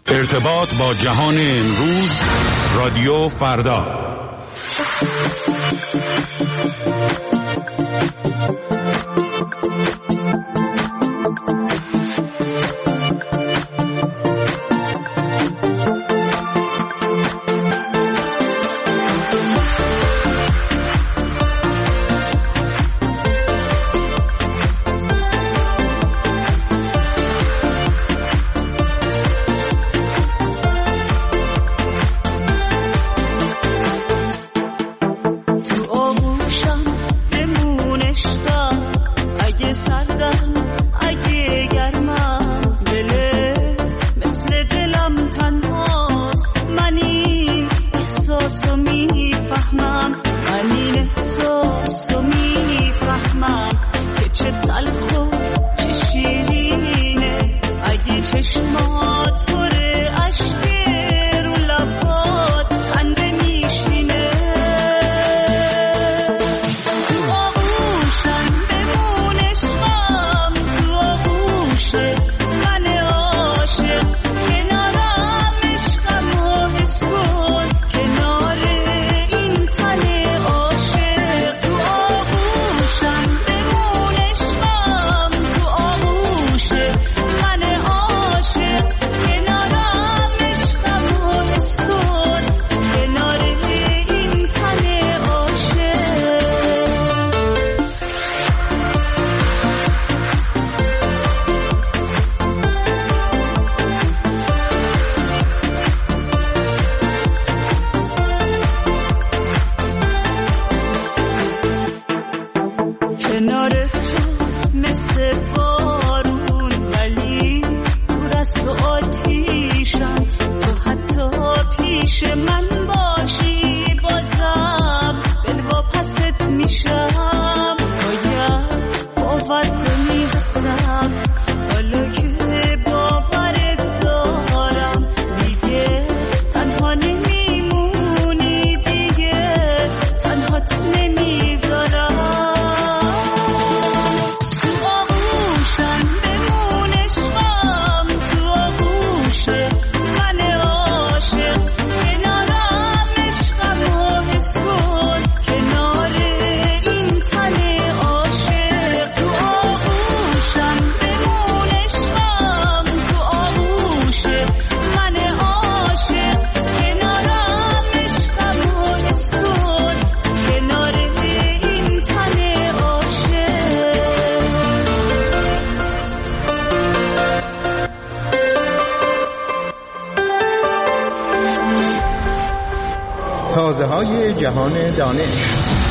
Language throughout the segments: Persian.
ارتباط با جهان امروز، رادیو فردا. تازه‌های جهان دانش.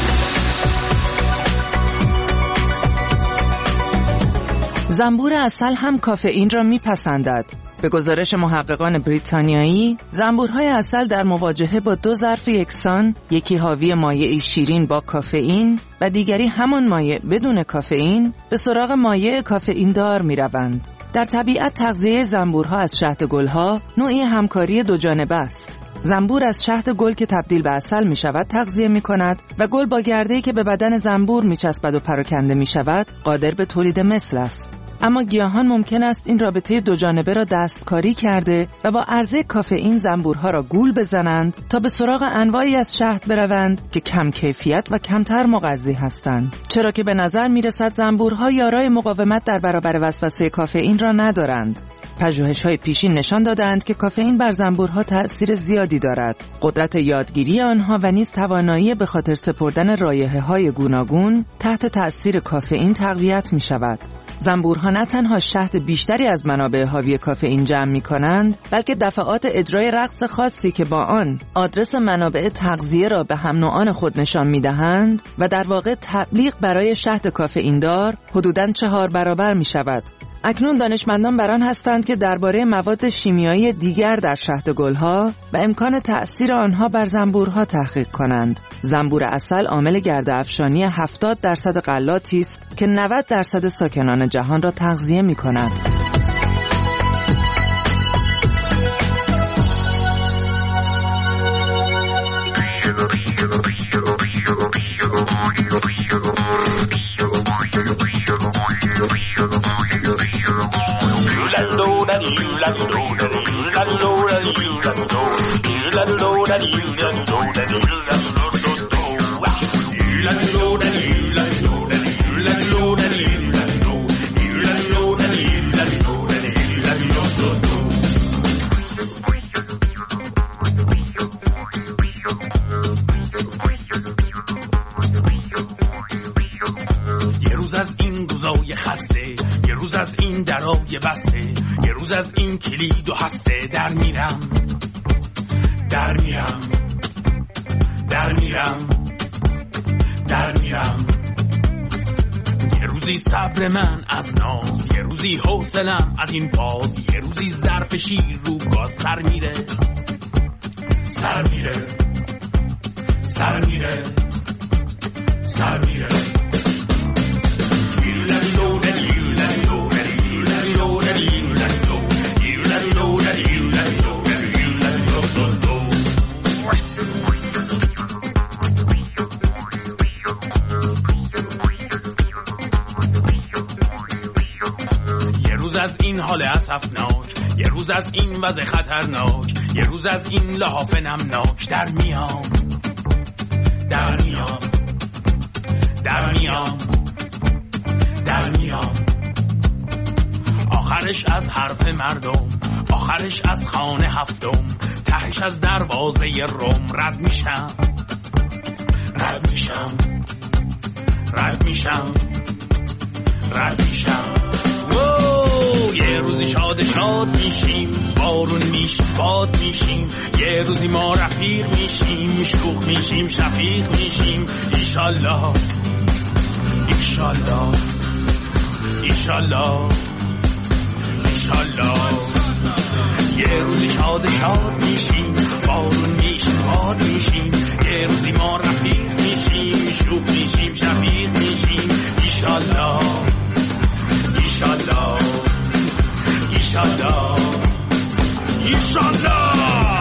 زنبور عسل هم کافئین را میپسندد. به گزارش محققان بریتانیایی، زنبورهای عسل در مواجهه با دو ظرف یکسان، یکی حاوی مایعی شیرین با کافئین و دیگری همان مایع بدون کافئین، به سراغ مایع کافئین دار میروند. در طبیعت تغذیه زنبورها از شهد گلها نوعی همکاری دو جانبه است. زنبور از شهد گل که تبدیل به عسل می شود تغذیه می کند و گل با گرده‌ای که به بدن زنبور می چسبد و پراکنده می شود قادر به تولید مثل است. اما گیاهان ممکن است این رابطه دو جانبه را دستکاری کرده و با عرضه کافئین زنبورها را گول بزنند تا به سراغ انواعی از شهد بروند که کم کیفیت و کمتر مغذی هستند، چرا که به نظر می رسد زنبورها یارای مقاومت در برابر وسوسه کافئین را ندارند. پژوهش‌های پیشین نشان دادند که کافئین بر زنبورها تأثیر زیادی دارد. قدرت یادگیری آنها و نیز توانایی به خاطر سپردن رایحه‌های گوناگون تحت تأثیر کافئین تقویت می‌شود. زنبورها نه تنها شهد بیشتری از منابع حاوی کافئین جمع می‌کنند، بلکه دفعات اجرای رقص خاصی که با آن آدرس منابع تغذیه را به هم نوعان خود نشان می‌دهند و در واقع تبلیغ برای شهد کافئین دار حدوداً 4 برابر می‌شود. اکنون دانشمندان بر آن هستند که درباره مواد شیمیایی دیگر در شهد گلها و امکان تأثیر آنها بر زنبورها تحقیق کنند. زنبور عسل عامل گرده‌افشانی 70% غلاتی است که 90% ساکنان جهان را تغذیه می‌کند. یه روز از این روزای خسته، یه روز از این درای بسته، یه روز از این کلید و هسته، در میرم در میرم در میرم در میرم. یه روزی صبر من از ناز، یه روزی حوصلم از این فاز، یه روزی ظرف شیر رو گاز سر میره سر میره سر میره سر میره. یه روز از این حال اسفناک، یه روز از این وضع خطرناک، یه روز از این لحاف نمناک، در میام در میام در میام در میام. آخرش از حرف مردم، آخرش از خانه هفتم، تهش از دروازه روم رد میشم رد میشم رد میشم رد میشم. یه روزی شاد شاد میشیم، بارون میشیم باد میشیم، یه روزی ما رفیق میشیم، شوخ میشیم شفیق میشیم. ایشالله ایشالله ایشالله ایشالله. یه روزی شاد شاد میشیم، بارون میشیم باد میشیم، یه روزی ما رفیق میشیم، شوخ میشیم شفیق میشیم. ایشالله ایشالله ایشالله ایشالله.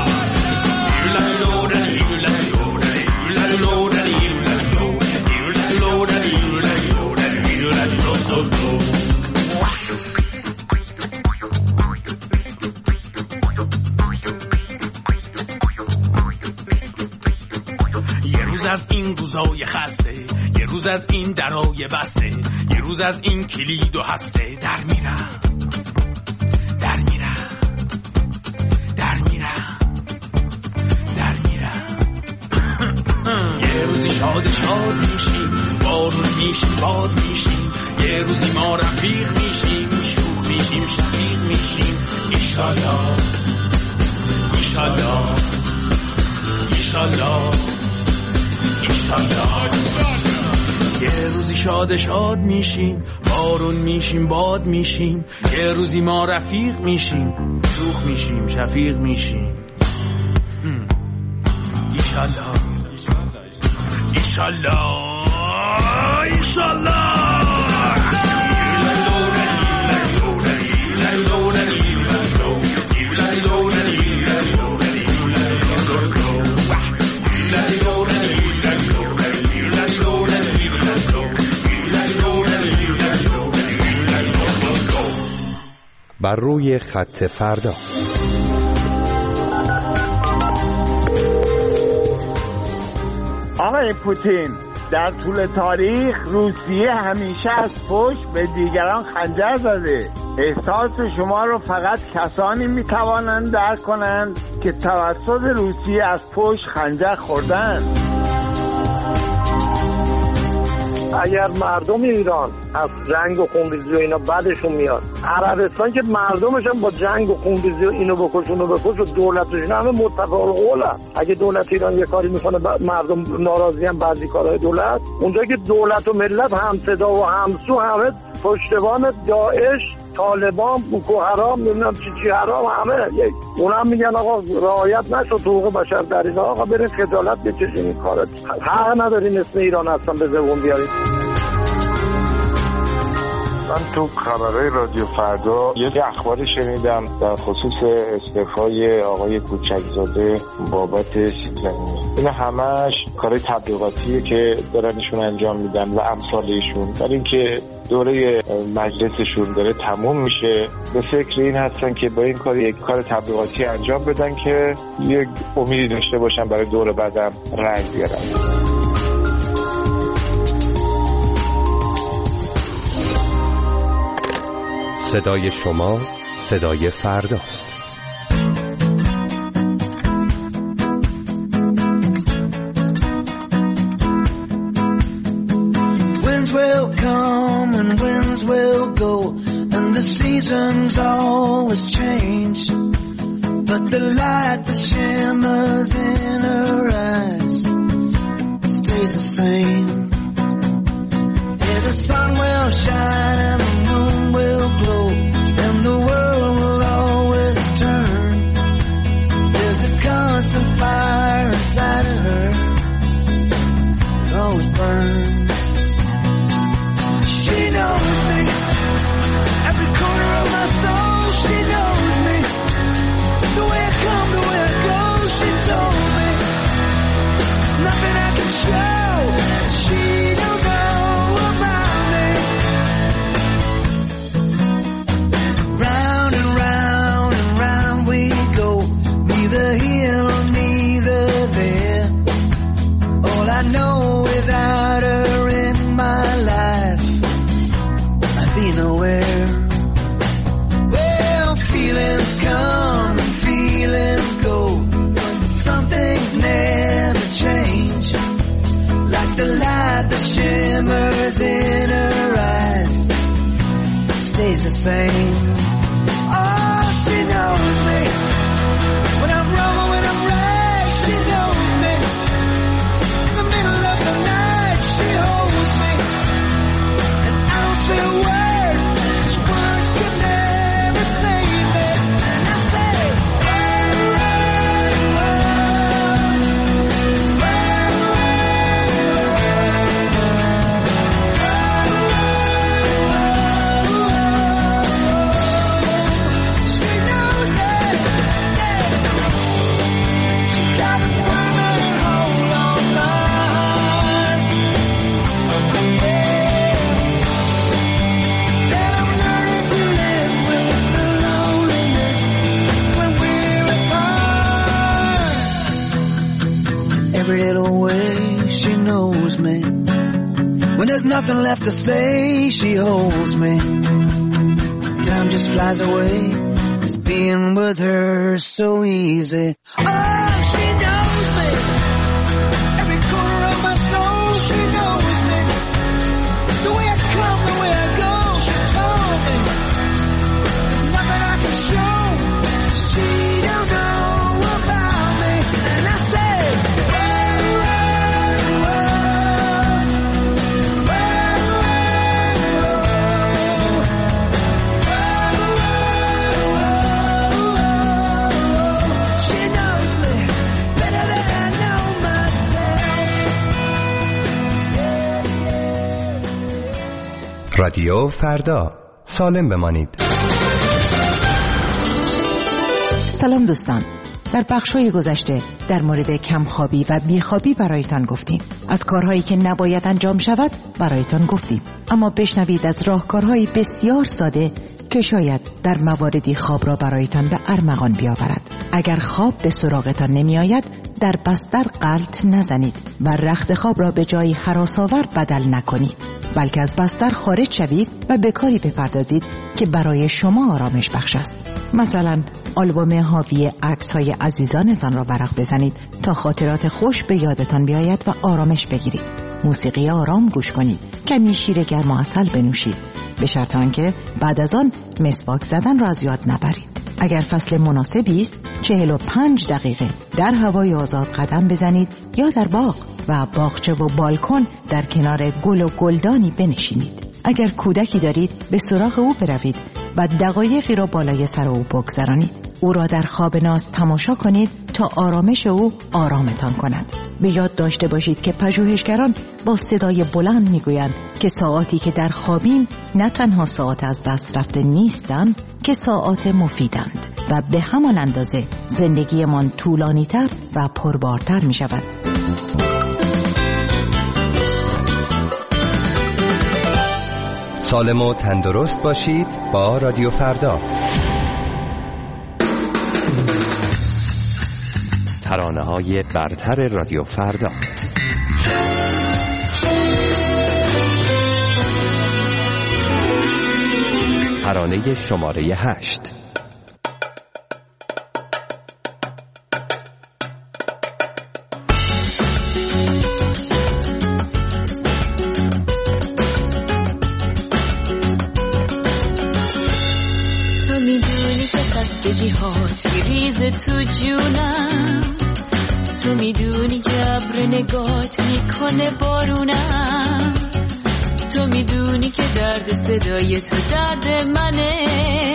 یه روز از این روزای خسته، یه روز از این درای بسته، یه روز از این کلید و هسته، در میرم در میرم در میرم در میرم. یه روزی شاد شاد میشیم، بارون میشیم باد میشیم، یه روزی ما رفیق میشیم، شوخ میشیم شفیق میشیم. ایشالله ایشالله ایشالله ایشالله. یه روزی شاد شاد میشیم، بارون میشیم باد میشیم، یه روزی ما رفیق میشیم، شوخ میشیم شفیق میشیم. ایشالله ایشالله ایشالله. بر روی خط فردا. آقای پوتین، در طول تاریخ روسیه همیشه از پشت به دیگران خنجر زده. احساس شما رو فقط کسانی میتوانند درک کنند که توسط روسیه از پشت خنجر خوردند. اگر مردم ایران از جنگ و خونریزی و اینا بعدشون میاد، عربستان که مردمش هم با جنگ و خونریزی و اینو بکش اونو بکش و دولتش همه متفق القولن. اگه دولت ایران یه کاری میکنه مردم ناراضی هم بعضی کارهای دولت، اونجا که دولت و ملت هم صدا و همسو، همه پشتبان داعش، طالبان، بوکو حرام، نمیدونم چی حرام، همه اونم میگن آقا رعایت نشد حقوق بشر در ایران، آقا برین خجالت بکشین این کارا. حق ندارین اسم ایران اصلا به زبون بیارید. من تو خبرهای رادیو فردا یه اخباری شنیدم در خصوص استعفای آقای کوچکزاده بابت سیب زمینی. این همش کار تبلیغاتیه که دارنشون انجام میدن و امثال ایشون، برای اینکه دوره مجلسشون داره تموم میشه به فکر این هستن که با این کار یک کار تبلیغاتی انجام بدن که یک امیدی داشته باشن برای دوره بعدم رنگ بیارن. صدای شما صدای فرداست. Winds will come and winds will go, and the seasons always change, but the light that shimmers in her eyes stays the same. Yeah, the sun will shine and the moon will glow, and the world will always turn. There's a constant fire inside of her that always burns. She knows me, every corner of my soul. She knows me, the way I come, the way I go. She told me there's nothing I can show she don't know about me. Round and round and round we go, neither here or neither there. All I know without her in my life, I'd be nowhere. Well, feelings come and feelings go, but some things never change. Like the light that shimmers in her eyes stays the same. Oh, she knows me, when I'm wrong or when I'm right. She knows me, in the middle of the night. She holds me, and I don't say a word, 'cause words could never save me. And I say, she knows me, she's got a permanent hold on my heart. That I'm learning to live with the loneliness when we're apart. Every little way she knows me, when there's nothing left to say, she holds me. Time just flies away, it's being with her so easy. Oh, she knows me, every corner of my soul. She knows me, the way I come, the way I go. She told me there's nothing I can show she don't know about me. And I say, she knows me better than I know myself. رادیو فردا، سالم بمانید. سلام دوستان، در بخش‌های گذشته در مورد کمخوابی و بیخوابی برایتان گفتیم. از کارهایی که نباید انجام شود برایتان گفتیم. اما بشنوید از راهکارهای بسیار ساده که شاید در مواردی خواب را برایتان به ارمغان بیاورد. اگر خواب به سراغتان نمی آید، در بستر غلط نزنید و رخت خواب را به جایی هراس‌آور بدل نکنید، بلکه از بستر خارج شوید و به کاری بپردازید که برای شما آرامش بخش است. مثلا آلبوم حاوی عکس‌های عزیزانتان را ورق بزنید تا خاطرات خوش به یادتان بیاید و آرامش بگیرید. موسیقی آرام گوش کنید، کمی شیر گرم و عسل بنوشید، به شرط آنکه بعد از آن مسواک زدن را از یاد نبرید. اگر فصل مناسبی است 45 دقیقه در هوای آزاد قدم بزنید یا در باغ و باغچه و بالکن در کنار گل و گلدانی بنشینید. اگر کودکی دارید به سراغ او بروید و دقایقی را بالای سر او بگذرانید. او را در خواب ناز تماشا کنید تا آرامش او آرامتان کند. به یاد داشته باشید که پژوهشگران با صدای بلند میگویند که ساعاتی که در خوابیم نه تنها ساعت از دست رفته نیستند که ساعات مفیدند و به همان اندازه زندگیمان طولانی‌تر و پربارتر می شود. سالم و تندرست باشید با رادیو فردا. ترانه‌های برتر رادیو فردا. ترانه شماره 8. تو میدونی که خستگی هات ریز تو جونم، تو میدونی که ابر نگات میکنه بارونم، تو میدونی که درد صدای تو درد منه،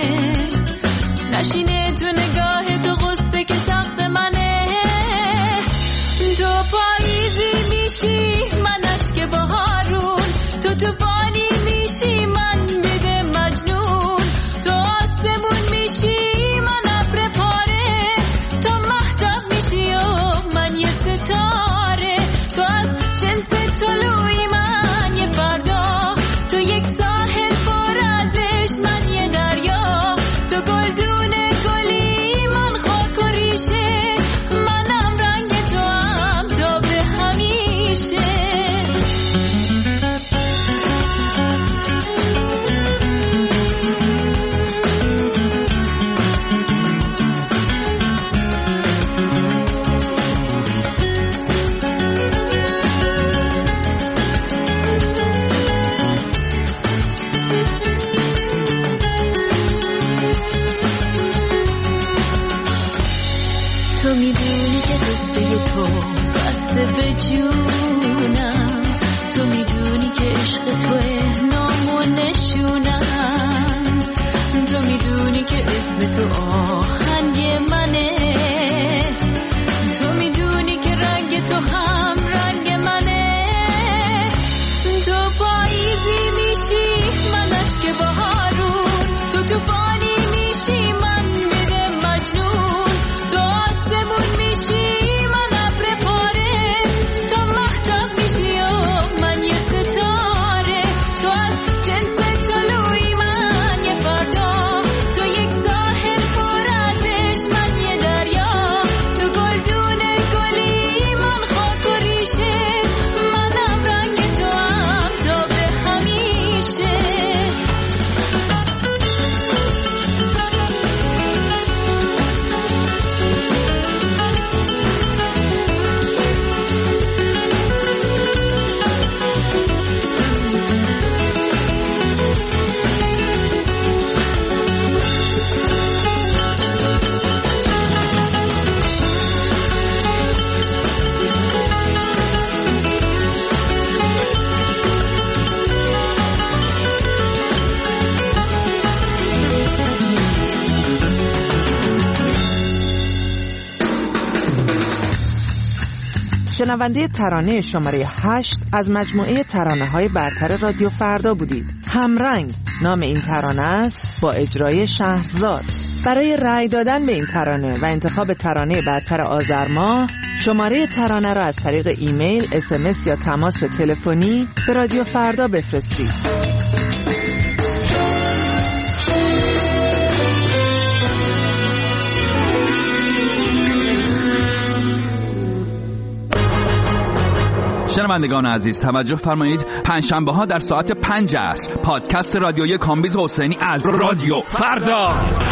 نشینه تو نگاه تو غصه که سخت منه، تو پاییزی میشی من اشک بهارون، تو طوفانی میشی من بده مجنون، تو آسمون میشی من ابر پاره، تو مهتاب میشی و من یه ستاره، تو از جنس طلوعی من یه فردا، تو یک ساحل پر ازش من یه دریا، تو گلدون گلی من خاک و ریشه، منم رنگ تو هم تا به همیشه. تو میدونی که قصه تو بسته به جونم، تو میدونی که عشق توه نام و نشونم، تو میدونی که اسم تو آهنگ منه، تو میدونی که رنگ تو هم رنگ منه، تو پاییزی میشی من اشک بهارون، تو طوفانی میشی من بده مجنون، تو آسمون میشی من ابر پاره، تو مهتاب میشی و من یه ستاره، تو از جنس طلوعی من یه فردا، تو یک ساحل پر ازش من یه دریا، تو گلدون گلی من خاک و ریشه، منم رنگ تو هم تا به همیشه. شنونده ترانه شماره 8 از مجموعه ترانه‌های برتر رادیو فردا بودید. همرنگ نام این ترانه است با اجرای شهرزاد. برای رأی دادن به این ترانه و انتخاب ترانه برتر آذر ماه، شماره ترانه را از طریق ایمیل، SMS یا تماس تلفنی به رادیو فردا بفرستید. شنوندگان عزیز توجه فرمایید، پنجشنبه ها در ساعت 5 عصر پادکست رادیویی کامبیز حسینی از رادیو فردا.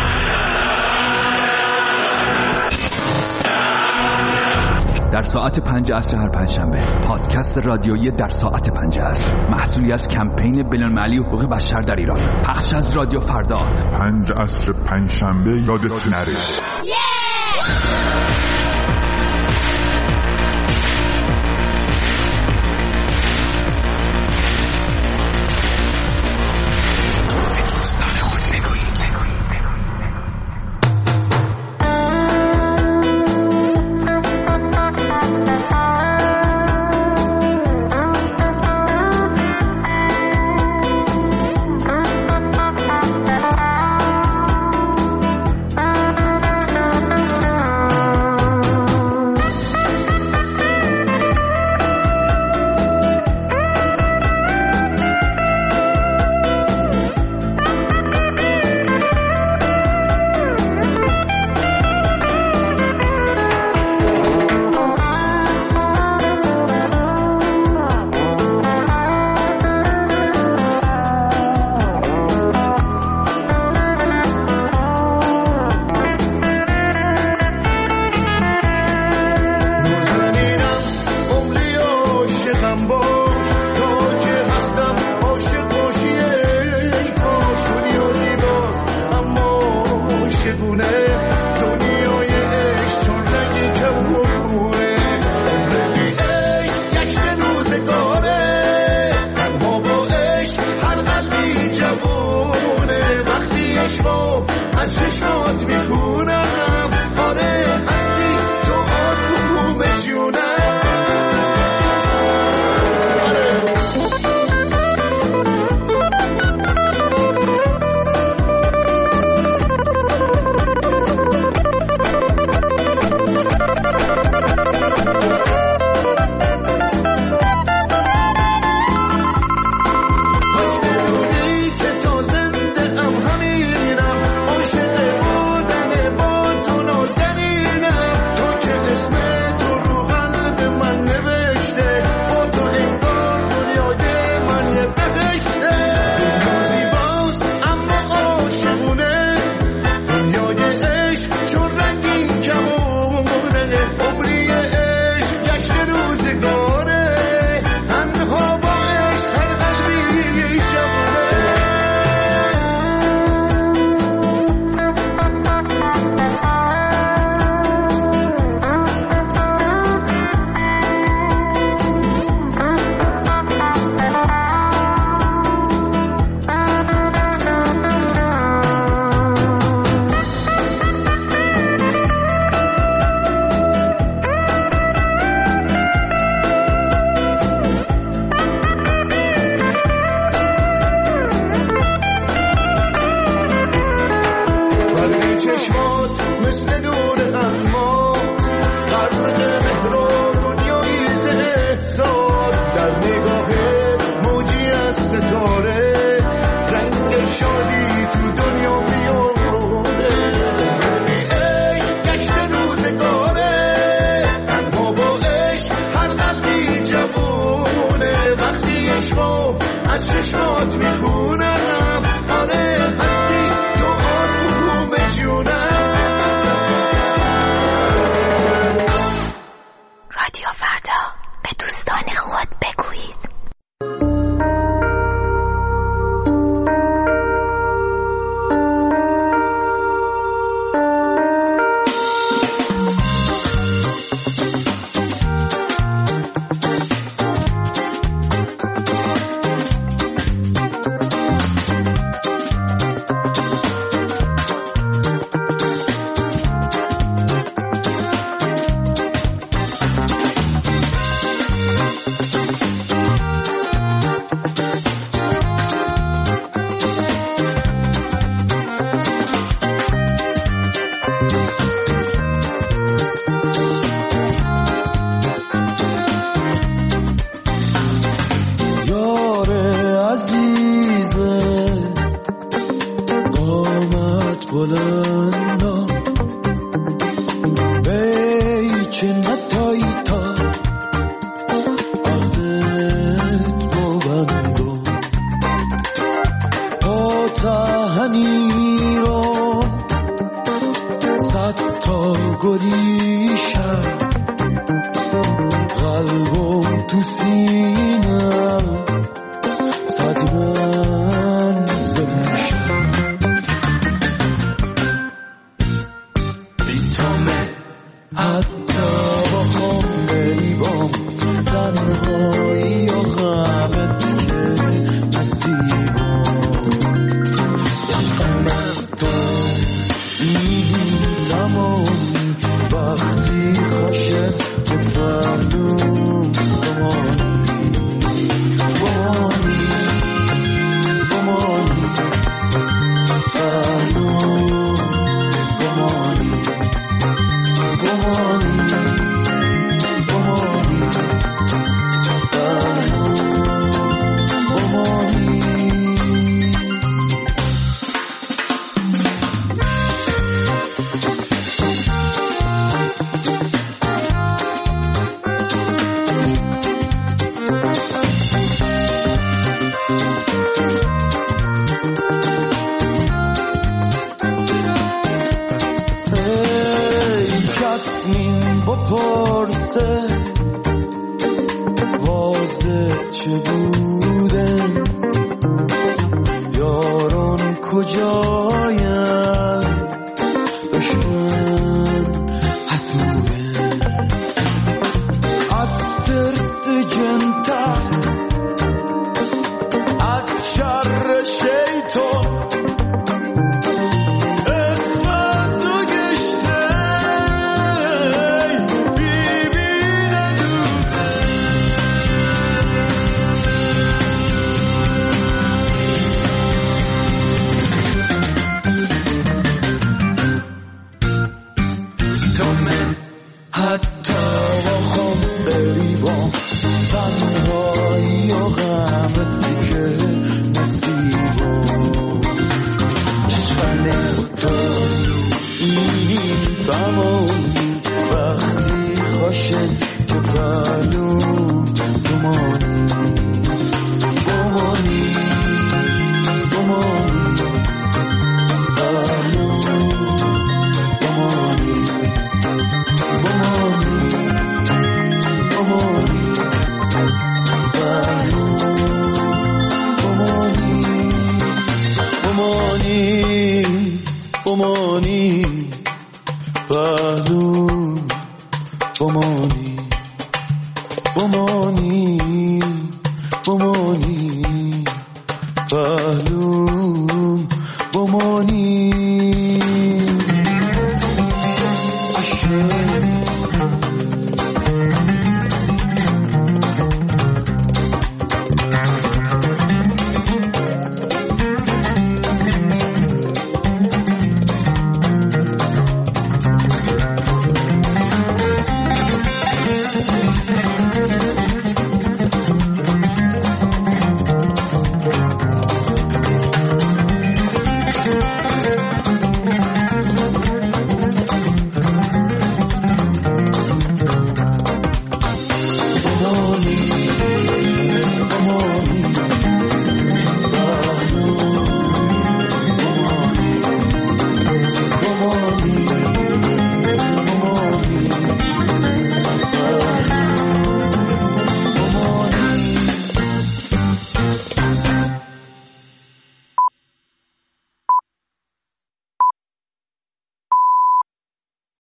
در ساعت 5 عصر هر پنجشنبه پادکست رادیویی در ساعت 5 عصر، محصولی از کمپین بین‌المللی حقوق بشر در ایران، پخش از رادیو فردا. 5 عصر پنجشنبه یادت نره. از چشمات میخونم آره هستی تو آروم جونم. رادیو فردا به دوستان خود بگویید. بمانی